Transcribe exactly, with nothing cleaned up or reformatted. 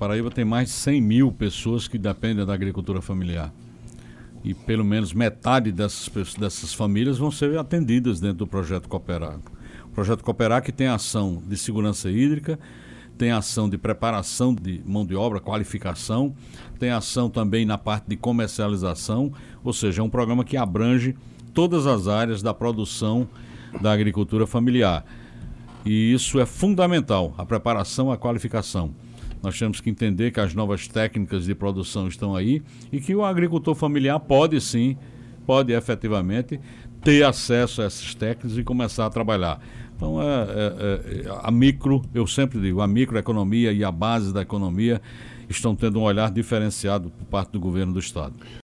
Paraíba tem mais de cem mil pessoas que dependem da agricultura familiar. E pelo menos metade dessas, dessas famílias vão ser atendidas dentro do Projeto Cooperar. O Projeto Cooperar que tem ação de segurança hídrica, tem ação de preparação de mão de obra, qualificação, tem ação também na parte de comercialização, ou seja, é um programa que abrange todas as áreas da produção da agricultura familiar. E isso é fundamental, a preparação, a qualificação. Nós temos que entender que as novas técnicas de produção estão aí e que o agricultor familiar pode sim, pode efetivamente ter acesso a essas técnicas e começar a trabalhar. Então, é, é, é, a micro, eu sempre digo, a microeconomia e a base da economia estão tendo um olhar diferenciado por parte do governo do Estado.